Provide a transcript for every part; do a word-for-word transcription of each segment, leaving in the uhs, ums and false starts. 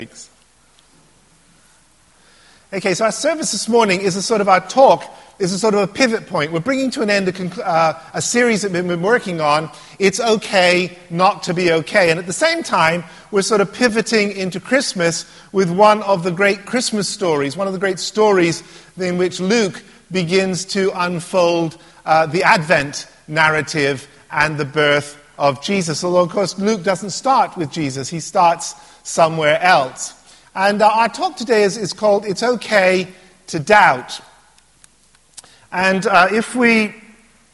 Okay, so our service this morning is a sort of our talk, is a sort of a pivot point. We're bringing to an end a, conclu- uh, a series that we've been working on, It's Okay Not to Be Okay. And at the same time, we're sort of pivoting into Christmas with one of the great Christmas stories, one of the great stories in which Luke begins to unfold uh, the Advent narrative and the birth of Jesus. Although, of course, Luke doesn't start with Jesus. He starts somewhere else. And uh, our talk today is, is called It's Okay to Doubt. And uh, if we... It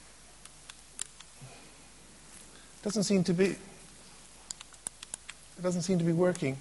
doesn't seem to be... It doesn't seem to be working.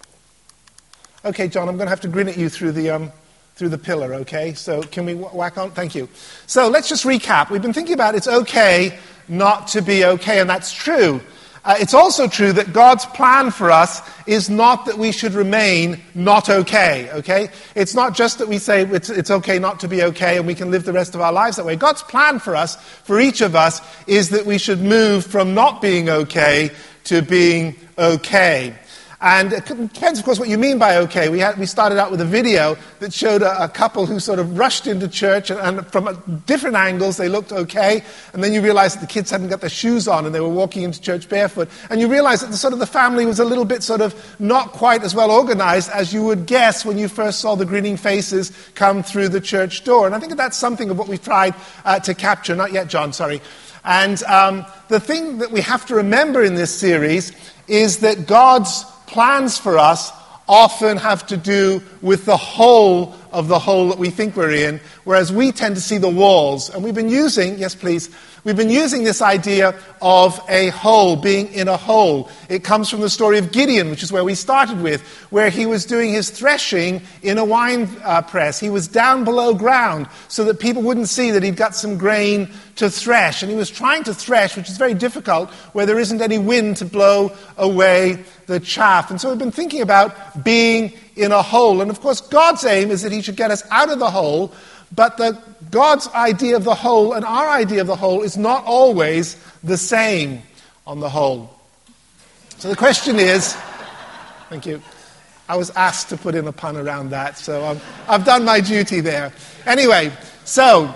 Okay, John, I'm going to have to grin at you through the... Um, through the pillar, okay? So can we whack on? Thank you. So let's just recap. We've been thinking about it's okay not to be okay, and that's true. Uh, it's also true that God's plan for us is not that we should remain not okay, okay? It's not just that we say it's, it's okay not to be okay and we can live the rest of our lives that way. God's plan for us, for each of us, is that we should move from not being okay to being okay. And it depends, of course, what you mean by okay. We had, we started out with a video that showed a, a couple who sort of rushed into church, and, and from different angles they looked okay. And then you realized that the kids hadn't got their shoes on and they were walking into church barefoot. And you realized that the sort of the family was a little bit sort of not quite as well organized as you would guess when you first saw the grinning faces come through the church door. And I think that that's something of what we've tried uh, to capture. Not yet, John, sorry. And um, the thing that we have to remember in this series is that God's plans for us often have to do with the whole of the hole that we think we're in, whereas we tend to see the walls. And we've been using, yes please, we've been using this idea of a hole, being in a hole. It comes from the story of Gideon, which is where we started with, where he was doing his threshing in a wine uh, press. He was down below ground so that people wouldn't see that he'd got some grain to thresh. And he was trying to thresh, which is very difficult, where there isn't any wind to blow away the chaff. And so we've been thinking about being in a hole. And of course, God's aim is that he should get us out of the hole, but the, God's idea of the hole and our idea of the hole is not always the same on the whole. So the question is, thank you, I was asked to put in a pun around that, so I'm, I've done my duty there. Anyway, so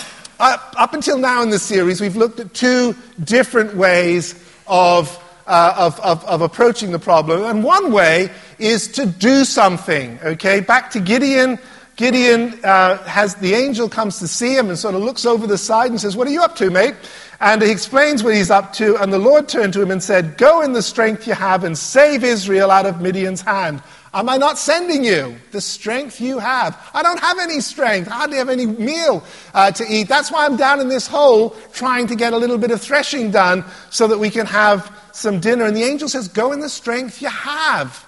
up, up until now in this series, we've looked at two different ways of Uh, of, of, of approaching the problem. And one way is to do something, okay? Back to Gideon. Gideon uh, has, the angel comes to see him and sort of looks over the side and says, "What are you up to, mate?" And he explains what he's up to, and the Lord turned to him and said, "Go in the strength you have and save Israel out of Midian's hand. Am I not sending you the strength you have? I don't have any strength. I hardly have any meal uh, to eat. That's why I'm down in this hole trying to get a little bit of threshing done so that we can have some dinner." And the angel says, "Go in the strength you have."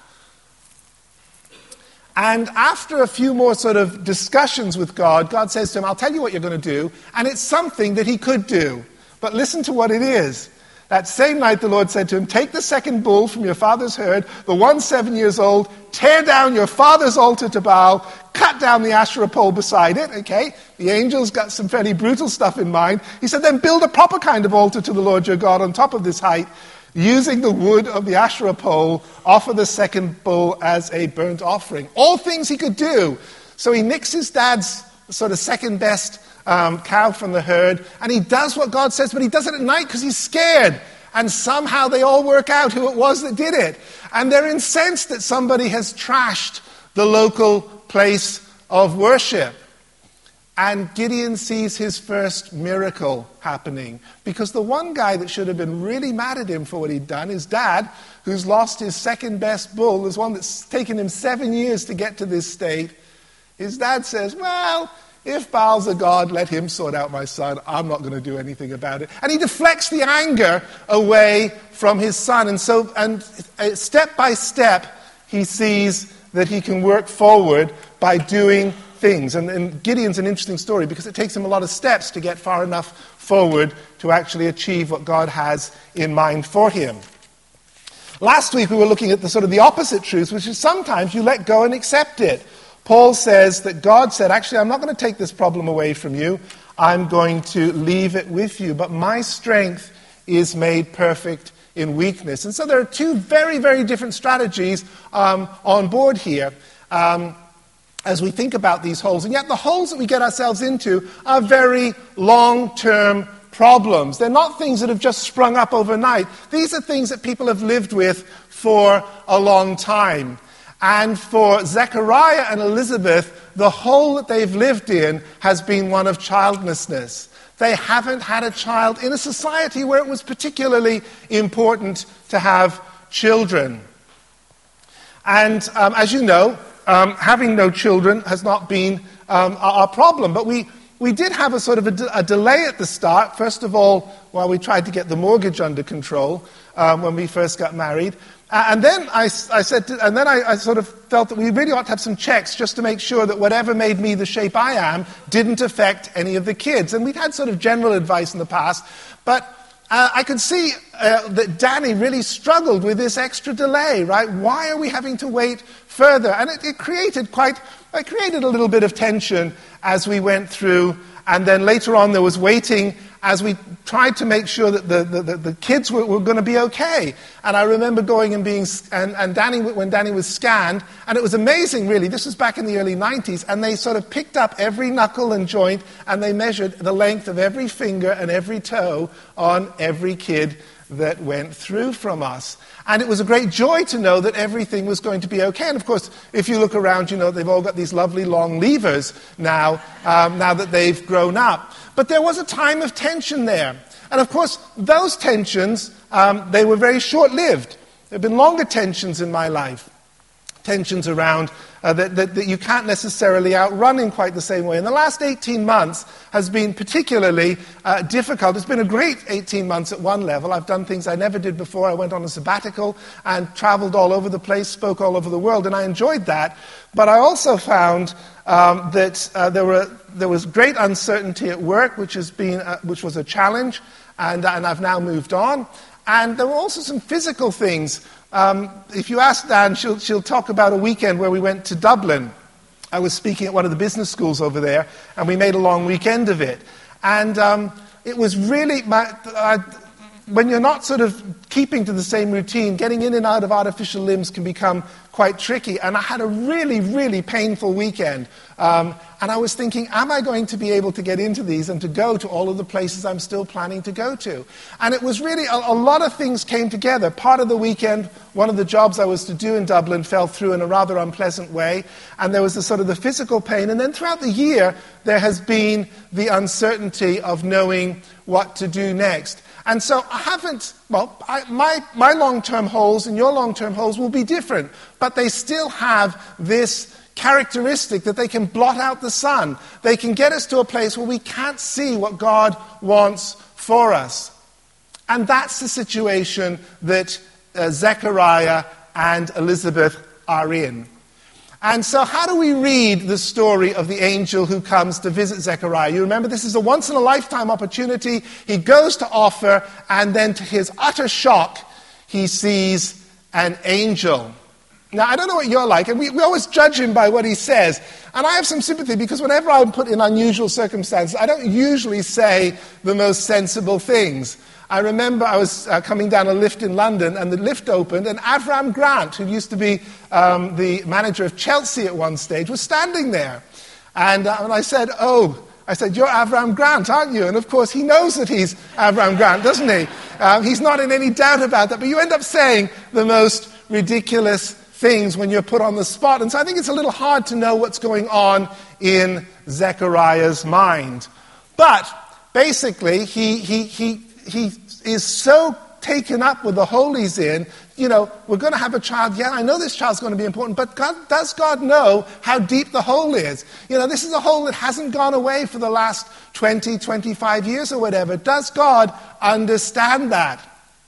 And after a few more sort of discussions with God, God says to him, "I'll tell you what you're going to do." And it's something that he could do. But listen to what it is. That same night the Lord said to him, "Take the second bull from your father's herd, the one seven years old, tear down your father's altar to Baal, cut down the Asherah pole beside it," okay? The angel's got some fairly brutal stuff in mind. He said, "Then build a proper kind of altar to the Lord your God on top of this height. Using the wood of the Asherah pole, offer the second bull as a burnt offering." All things he could do. So he nicks his dad's sort of second best um, cow from the herd, and he does what God says, but he does it at night because he's scared. And somehow they all work out who it was that did it. And they're incensed that somebody has trashed the local place of worship. And Gideon sees his first miracle happening, because the one guy that should have been really mad at him for what he'd done, his dad, who's lost his second best bull, there's one that's taken him seven years to get to this state, his dad says, "Well, if Baal's a god, let him sort out my son. I'm not going to do anything about it." And he deflects the anger away from his son. And so, and step by step, he sees that he can work forward by doing things. And, and Gideon's an interesting story because it takes him a lot of steps to get far enough forward to actually achieve what God has in mind for him. Last week we were looking at the sort of the opposite truth, which is sometimes you let go and accept it. Paul says that God said, "Actually, I'm not going to take this problem away from you. I'm going to leave it with you. But my strength is made perfect in weakness. And so there are two very, very different strategies um, on board here um, as we think about these holes. And yet the holes that we get ourselves into are very long-term problems. They're not things that have just sprung up overnight. These are things that people have lived with for a long time. And for Zechariah and Elizabeth, the hole that they've lived in has been one of childlessness. They haven't had a child in a society where it was particularly important to have children. And um, as you know, um, having no children has not been um, our problem. But we, we did have a sort of a, de- a delay at the start. First of all, while we tried to get the mortgage under control um, when we first got married. Uh, and then I, I said, to, and then I, I sort of felt that we really ought to have some checks just to make sure that whatever made me the shape I am didn't affect any of the kids. And we'd had sort of general advice in the past, but uh, I could see uh, that Danny really struggled with this extra delay, right? Why are we having to wait further? And it, it created quite, it created a little bit of tension as we went through. And then later on there was waiting as we tried to make sure that the, the, the kids were, were going to be okay. And I remember going and being, and, and Danny, when Danny was scanned, and it was amazing really, this was back in the early nineties, and they sort of picked up every knuckle and joint, and they measured the length of every finger and every toe on every kid that went through from us. And it was a great joy to know that everything was going to be okay. And of course, if you look around, you know, they've all got these lovely long levers now, um, now that they've grown up. But there was a time of tension there. And of course, those tensions, um, they were very short-lived. There have been longer tensions in my life. Tensions around uh, that, that, that you can't necessarily outrun in quite the same way. And the last eighteen months has been particularly uh, difficult. It's been a great eighteen months at one level. I've done things I never did before. I went on a sabbatical and traveled all over the place, spoke all over the world, and I enjoyed that. But I also found um, that uh, there were there was great uncertainty at work, which has been uh, which was a challenge, and, and I've now moved on. And there were also some physical things. Um, if you ask Dan, she'll, she'll talk about a weekend where we went to Dublin. I was speaking at one of the business schools over there, and we made a long weekend of it. And um, it was really, my, uh, when you're not sort of keeping to the same routine, getting in and out of artificial limbs can become quite tricky. And I had a really, really painful weekend. Um, and I was thinking, am I going to be able to get into these and to go to all of the places I'm still planning to go to? And it was really, a, a lot of things came together. Part of the weekend, one of the jobs I was to do in Dublin fell through in a rather unpleasant way. And there was the sort of the physical pain. And then throughout the year, there has been the uncertainty of knowing what to do next. And so I haven't, well, I, my, my long-term holes and your long-term holes will be different, but they still have this characteristic that they can blot out the sun. They can get us to a place where we can't see what God wants for us. And that's the situation that uh, Zechariah and Elizabeth are in. And so how do we read the story of the angel who comes to visit Zechariah? You remember, this is a once-in-a-lifetime opportunity. He goes to offer, and then to his utter shock, he sees an angel. Now, I don't know what you're like, and we, we always judge him by what he says. And I have some sympathy, because whenever I'm put in unusual circumstances, I don't usually say the most sensible things. I remember I was uh, coming down a lift in London, and the lift opened, and Avram Grant, who used to be um, the manager of Chelsea at one stage, was standing there. And, uh, and I said, oh, I said, you're Avram Grant, aren't you? And of course, he knows that he's Avram Grant, doesn't he? Um, he's not in any doubt about that. But you end up saying the most ridiculous things when you're put on the spot. And so I think it's a little hard to know what's going on in Zechariah's mind. But basically, he he he he is so taken up with the hole he's in. You know, we're going to have a child. Yeah, I know this child's going to be important, but God, does God know how deep the hole is? You know, this is a hole that hasn't gone away for the last twenty, twenty-five years or whatever. Does God understand that?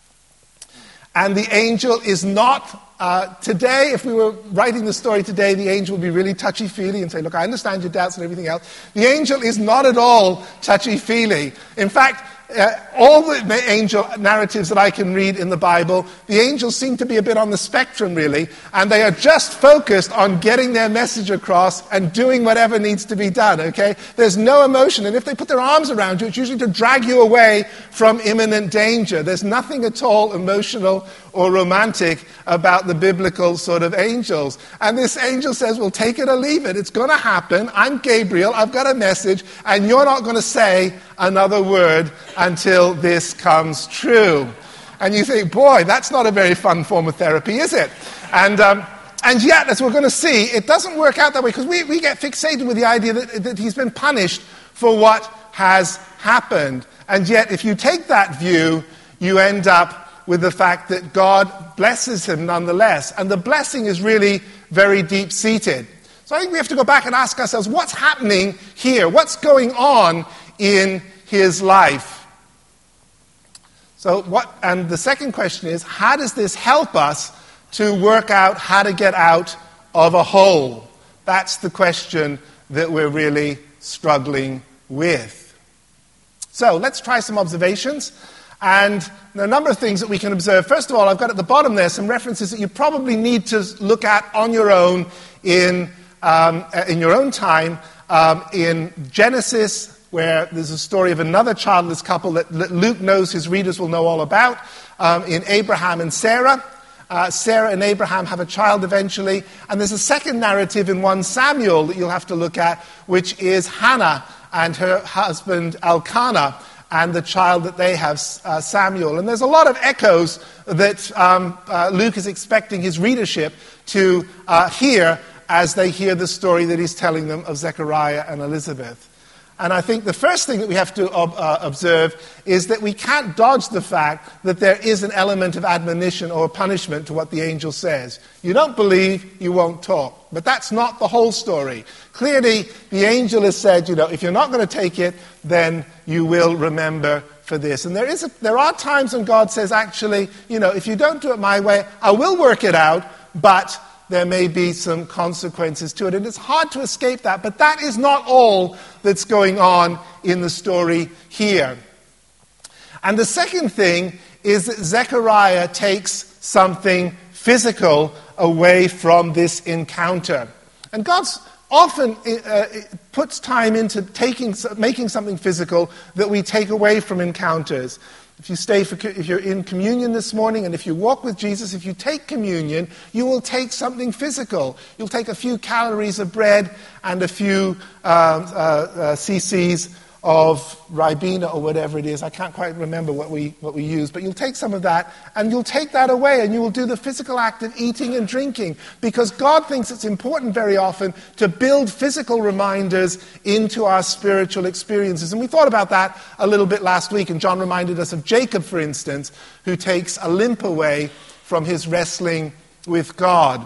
And the angel is not, uh, today, if we were writing the story today, the angel would be really touchy-feely and say, look, I understand your doubts and everything else. The angel is not at all touchy-feely. In fact, uh, all the angel narratives that I can read in the Bible, the angels seem to be a bit on the spectrum, really, and they are just focused on getting their message across and doing whatever needs to be done, okay? There's no emotion, and if they put their arms around you, it's usually to drag you away from imminent danger. There's nothing at all emotional or romantic about the biblical sort of angels. And this angel says, well, take it or leave it. It's going to happen. I'm Gabriel. I've got a message, and you're not going to say another word until this comes true. And you think, boy, that's not a very fun form of therapy, is it? And um, and yet, as we're going to see, it doesn't work out that way, because we, we get fixated with the idea that, that he's been punished for what has happened. And yet, if you take that view, you end up with the fact that God blesses him nonetheless. And the blessing is really very deep-seated. So I think we have to go back and ask ourselves, what's happening here? What's going on in his life? So what? And the second question is, how does this help us to work out how to get out of a hole? That's the question that we're really struggling with. So let's try some observations. And there are a number of things that we can observe. First of all, I've got at the bottom there some references that you probably need to look at on your own in, um, in your own time. Um, in Genesis, where there's a story of another childless couple that Luke knows his readers will know all about. Um, in Abraham and Sarah. Uh, Sarah and Abraham have a child eventually. And there's a second narrative in First Samuel that you'll have to look at, which is Hannah and her husband Elkanah, and the child that they have, uh, Samuel. And there's a lot of echoes that um, uh, Luke is expecting his readership to uh, hear as they hear the story that he's telling them of Zechariah and Elizabeth. And I think the first thing that we have to ob- uh, observe is that we can't dodge the fact that there is an element of admonition or punishment to what the angel says. You don't believe, you won't talk. But that's not the whole story. Clearly, the angel has said, you know, if you're not going to take it, then you will remember for this. And there is a, there are times when God says, actually, you know, if you don't do it my way, I will work it out, but there may be some consequences to it. And it's hard to escape that, but that is not all that's going on in the story here. And the second thing is that Zechariah takes something physical away from this encounter. And God's often uh, puts time into taking, making something physical that we take away from encounters. If you stay for, if you're in communion this morning, and if you walk with Jesus, if you take communion, you will take something physical. You'll take a few calories of bread and a few uh, uh, uh, cc's of Ribena or whatever it is. I can't quite remember what we what we use, but you'll take some of that, and you'll take that away, and you will do the physical act of eating and drinking, because God thinks it's important very often to build physical reminders into our spiritual experiences. And we thought about that a little bit last week, and John reminded us of Jacob, for instance, who takes a limp away from his wrestling with God.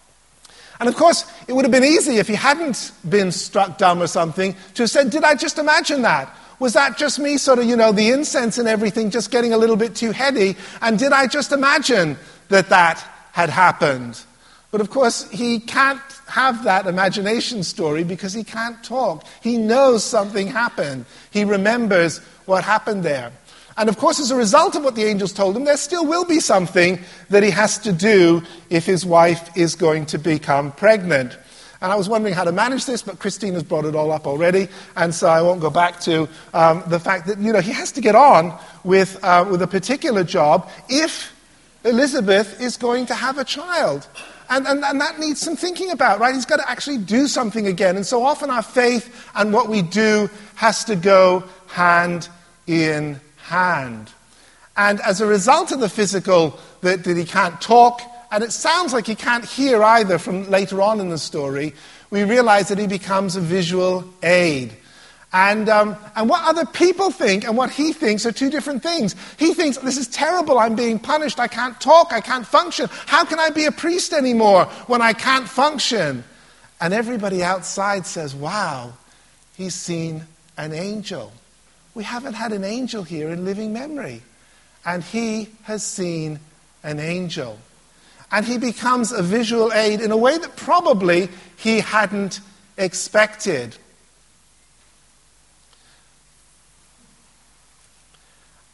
And of course, it would have been easy if he hadn't been struck dumb or something to have said, did I just imagine that? Was that just me sort of, you know, the incense and everything just getting a little bit too heady? And did I just imagine that that had happened? But of course, he can't have that imagination story because he can't talk. He knows something happened. He remembers what happened there. And of course, as a result of what the angels told him, there still will be something that he has to do if his wife is going to become pregnant. And I was wondering how to manage this, but Christine has brought it all up already, and so I won't go back to um, the fact that, you know, he has to get on with, uh, with a particular job if Elizabeth is going to have a child. And, and, and that needs some thinking about, right? He's got to actually do something again. And so often our faith and what we do has to go hand in hand. And as a result of the physical, that, that he can't talk, and it sounds like he can't hear either from later on in the story, we realize that he becomes a visual aid. And, um, and what other people think and what he thinks are two different things. He thinks, this is terrible, I'm being punished, I can't talk, I can't function. How can I be a priest anymore when I can't function? And everybody outside says, wow, he's seen an angel. We haven't had an angel here in living memory. And he has seen an angel. And he becomes a visual aid in a way that probably he hadn't expected.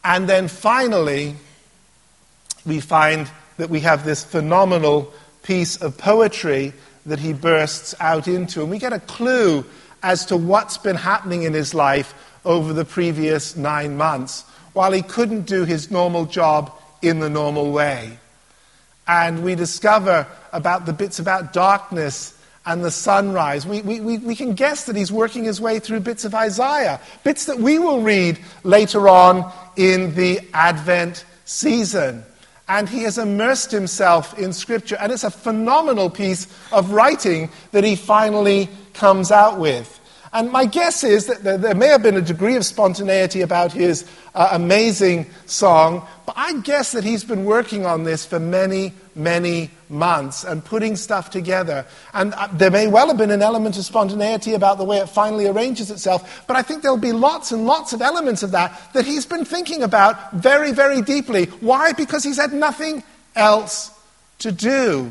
And then finally, we find that we have this phenomenal piece of poetry that he bursts out into. And we get a clue as to what's been happening in his life over the previous nine months, while he couldn't do his normal job in the normal way. And we discover about the bits about darkness and the sunrise. We, we, we, we can guess that he's working his way through bits of Isaiah, bits that we will read later on in the Advent season. And he has immersed himself in Scripture, and it's a phenomenal piece of writing that he finally comes out with. And my guess is that there may have been a degree of spontaneity about his uh, amazing song, but I guess that he's been working on this for many, many months and putting stuff together. And uh, there may well have been an element of spontaneity about the way it finally arranges itself, but I think there'll be lots and lots of elements of that that he's been thinking about very, very deeply. Why? Because he's had nothing else to do.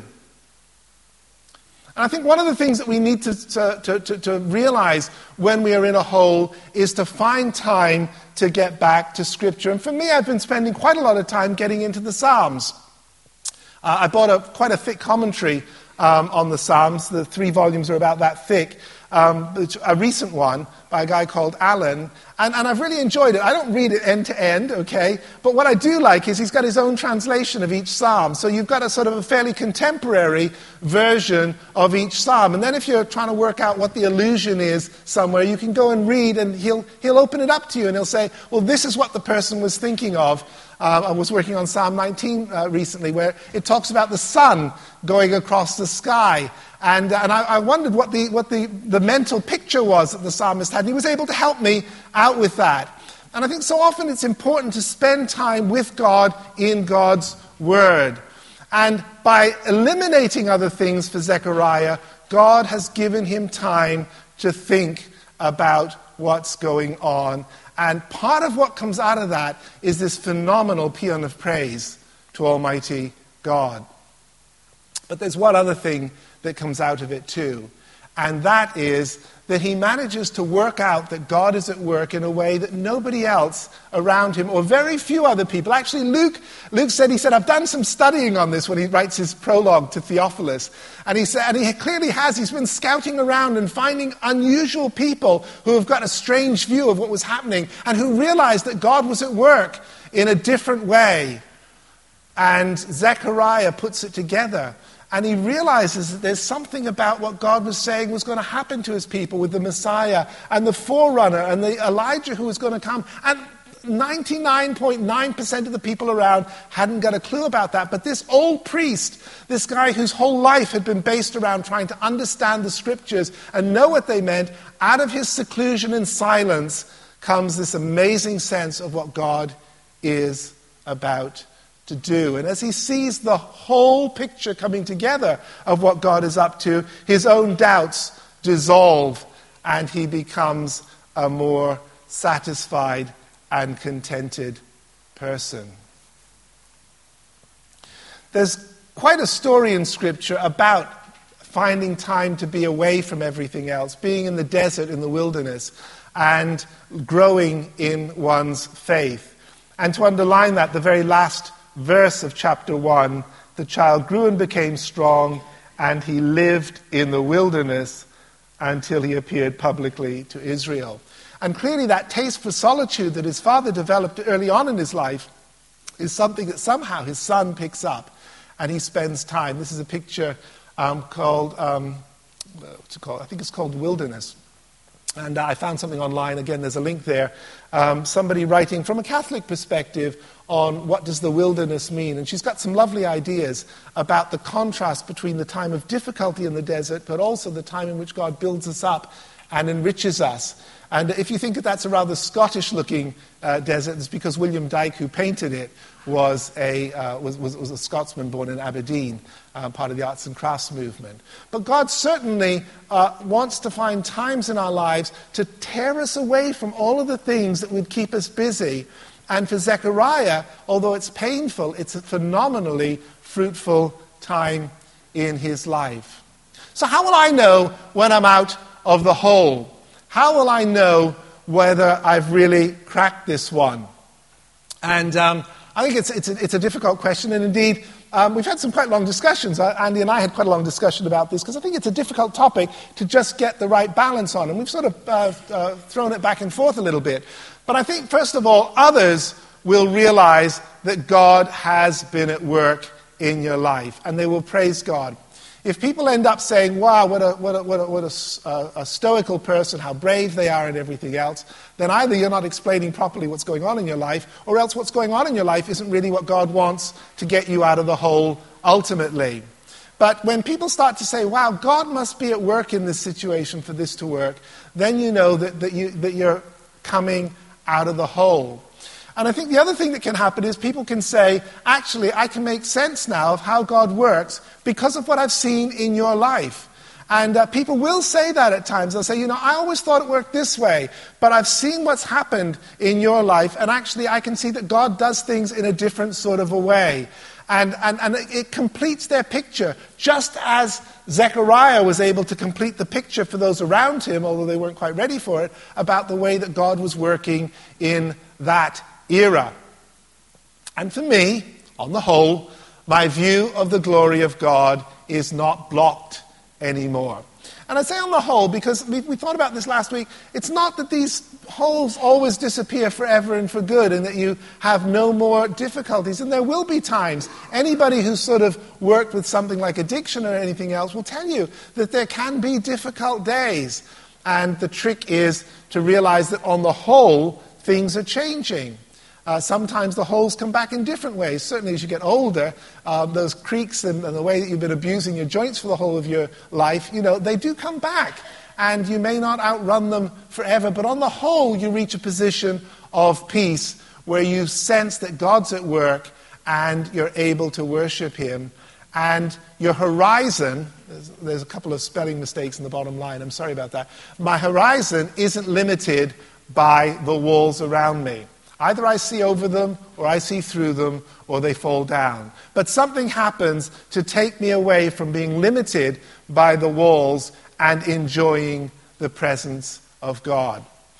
And I think one of the things that we need to, to, to, to realize when we are in a hole is to find time to get back to Scripture. And for me, I've been spending quite a lot of time getting into the Psalms. Uh, I bought a, quite a thick commentary um, on the Psalms. The three volumes are about that thick. Um, a recent one by a guy called Alan, and, and I've really enjoyed it. I don't read it end to end, okay, but what I do like is he's got his own translation of each psalm, so you've got a sort of a fairly contemporary version of each psalm, and then if you're trying to work out what the allusion is somewhere, you can go and read, and he'll he'll open it up to you, and he'll say, well, this is what the person was thinking of. Uh, I was working on Psalm nineteen uh, recently, where it talks about the sun going across the sky. And, uh, and I, I wondered what, the, what the, the mental picture was that the psalmist had. And he was able to help me out with that. And I think so often it's important to spend time with God in God's Word. And by eliminating other things for Zechariah, God has given him time to think about what's going on. And part of what comes out of that is this phenomenal paean of praise to Almighty God. But there's one other thing that comes out of it too, and that is that he manages to work out that God is at work in a way that nobody else around him, or very few other people. Actually, Luke, Luke said, he said, I've done some studying on this when he writes his prologue to Theophilus. And he said, and he clearly has, he's been scouting around and finding unusual people who have got a strange view of what was happening and who realized that God was at work in a different way. And Zechariah puts it together. And he realizes that there's something about what God was saying was going to happen to his people with the Messiah and the forerunner and the Elijah who was going to come. And ninety-nine point nine percent of the people around hadn't got a clue about that. But this old priest, this guy whose whole life had been based around trying to understand the Scriptures and know what they meant, out of his seclusion and silence comes this amazing sense of what God is about to do. And as he sees the whole picture coming together of what God is up to, his own doubts dissolve and he becomes a more satisfied and contented person. There's quite a story in Scripture about finding time to be away from everything else, being in the desert, in the wilderness, and growing in one's faith. And to underline that, the very last verse of chapter one, the child grew and became strong, and he lived in the wilderness until he appeared publicly to Israel. And clearly that taste for solitude that his father developed early on in his life is something that somehow his son picks up, and he spends time. This is a picture um, called, um, what's it called? I think it's called Wilderness. And uh, I found something online, again, there's a link there, um, somebody writing from a Catholic perspective on what does the wilderness mean. And she's got some lovely ideas about the contrast between the time of difficulty in the desert, but also the time in which God builds us up and enriches us. And if you think that that's a rather Scottish-looking uh, desert, it's because William Dyke, who painted it, was a, uh, was, was, was a Scotsman born in Aberdeen, uh, part of the arts and crafts movement. But God certainly uh, wants to find times in our lives to tear us away from all of the things that would keep us busy. And for Zechariah, although it's painful, it's a phenomenally fruitful time in his life. So how will I know when I'm out of the hole? How will I know whether I've really cracked this one? And um, I think it's, it's, a, it's a difficult question, and indeed, um, we've had some quite long discussions. Uh, Andy and I had quite a long discussion about this, because I think it's a difficult topic to just get the right balance on, and we've sort of uh, uh, thrown it back and forth a little bit. But I think, first of all, others will realize that God has been at work in your life, and they will praise God. If people end up saying, wow, what a, what a, what a, what a, uh, a stoical person, how brave they are and everything else, then either you're not explaining properly what's going on in your life, or else what's going on in your life isn't really what God wants to get you out of the hole ultimately. But when people start to say, wow, God must be at work in this situation for this to work, then you know that, that, you, that you're coming out of the hole. And I think the other thing that can happen is people can say, actually, I can make sense now of how God works because of what I've seen in your life. And uh, people will say that at times. They'll say, you know, I always thought it worked this way, but I've seen what's happened in your life, and actually I can see that God does things in a different sort of a way. And, and, and it completes their picture, just as Zechariah was able to complete the picture for those around him, although they weren't quite ready for it, about the way that God was working in that era. And for me, on the whole, my view of the glory of God is not blocked anymore. And I say on the whole because we, we thought about this last week. It's not that these holes always disappear forever and for good and that you have no more difficulties. And there will be times. Anybody who's sort of worked with something like addiction or anything else will tell you that there can be difficult days. And the trick is to realize that on the whole, things are changing. Uh, sometimes the holes come back in different ways. Certainly as you get older, uh, those creaks and, and the way that you've been abusing your joints for the whole of your life, you know, they do come back. And you may not outrun them forever, but on the whole, you reach a position of peace where you sense that God's at work and you're able to worship him. And your horizon, there's, there's a couple of spelling mistakes in the bottom line, I'm sorry about that. My horizon isn't limited by the walls around me. Either I see over them, or I see through them, or they fall down. But something happens to take me away from being limited by the walls and enjoying the presence of God.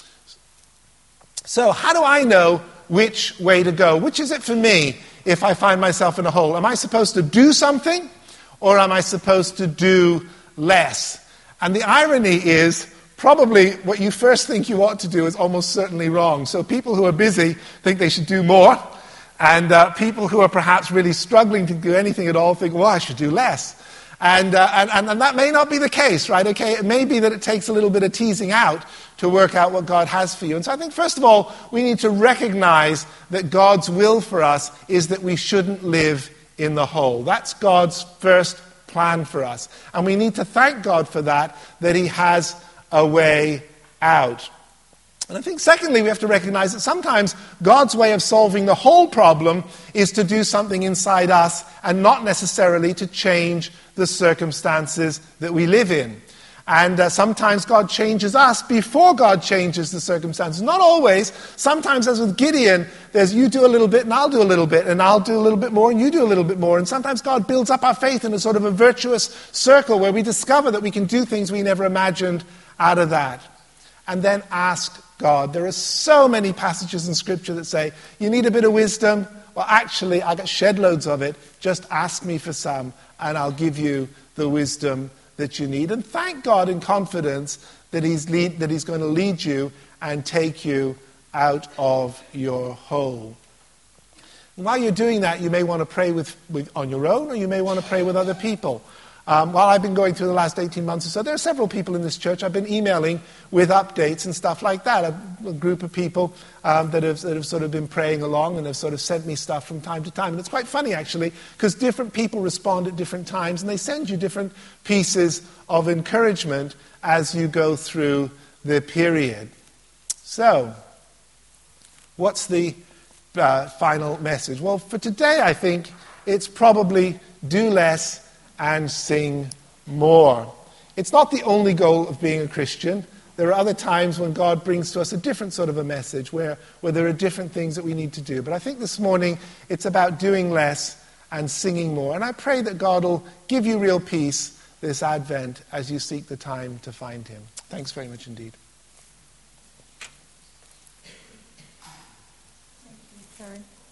So how do I know which way to go? Which is it for me if I find myself in a hole? Am I supposed to do something, or am I supposed to do less? And the irony is, probably what you first think you ought to do is almost certainly wrong. So people who are busy think they should do more, and uh, people who are perhaps really struggling to do anything at all think, well, I should do less. And, uh, and, and that may not be the case, right? Okay, it may be that it takes a little bit of teasing out to work out what God has for you. And so I think, first of all, we need to recognize that God's will for us is that we shouldn't live in the hole. That's God's first plan for us. And we need to thank God for that, that he has a way out. And I think secondly we have to recognize that sometimes God's way of solving the whole problem is to do something inside us and not necessarily to change the circumstances that we live in. And uh, sometimes God changes us before God changes the circumstances. Not always. Sometimes, as with Gideon, there's you do a little bit and I'll do a little bit and I'll do a little bit more and you do a little bit more. And sometimes God builds up our faith in a sort of a virtuous circle where we discover that we can do things we never imagined out of that. And then ask God. There are so many passages in Scripture that say, you need a bit of wisdom. Well, actually, I got shed loads of it. Just ask me for some and I'll give you the wisdom that you need. And thank God in confidence that he's, lead, that he's going to lead you and take you out of your hole. And while you're doing that, you may want to pray with, with, on your own, or you may want to pray with other people. Um, while I've been going through the last eighteen months or so, there are several people in this church I've been emailing with updates and stuff like that. A, a group of people um, that, have, that have sort of been praying along and have sort of sent me stuff from time to time. And it's quite funny, actually, because different people respond at different times, and they send you different pieces of encouragement as you go through the period. So, what's the uh, final message? Well, for today, I think it's probably do less and sing more. It's not the only goal of being a Christian. There are other times when God brings to us a different sort of a message where, where there are different things that we need to do. But I think this morning it's about doing less and singing more. And I pray that God will give you real peace this Advent as you seek the time to find him. Thanks very much indeed. Thank you, Karen.